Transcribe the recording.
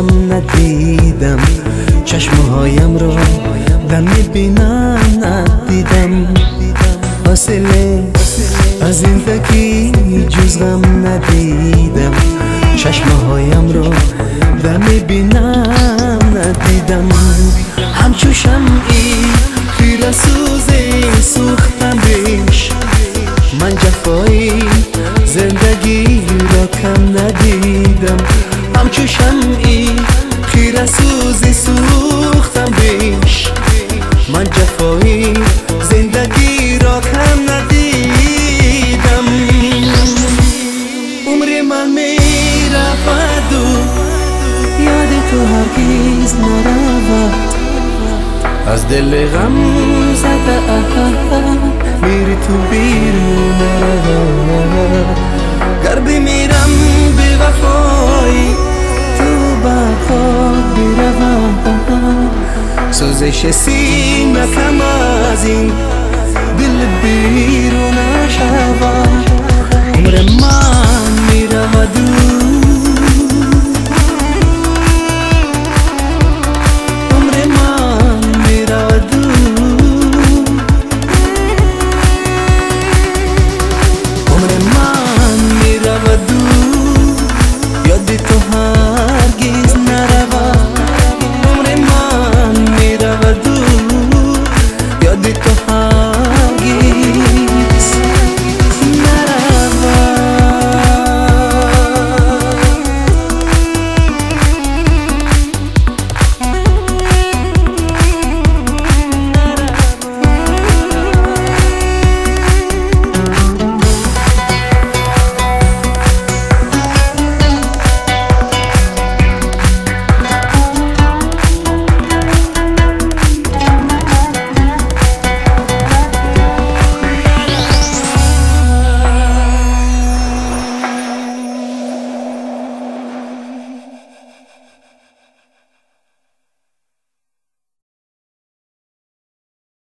غم ندیدم، چشمهایم رو غم میبینم ندیدم. حاصله از زندگی جز غم ندیدم، چشمهایم رو غم میبینم ندیدم. همچو شمعی خیره سوزی سوختم بیش، من جفایی زندگی را کم ندیدم. همچو شمعی خیره سوزی سوختم بیش، من جفایی زندگی را کم ندیدم. عمر من میرود و یاد تو هرگز نرود، از دل غم زده میری تو بیرون نرود. گر بمیرم بی وفایی تو بر خود بروم، سوزش سینه کم از این دل بیرون نشود. عمر من میرود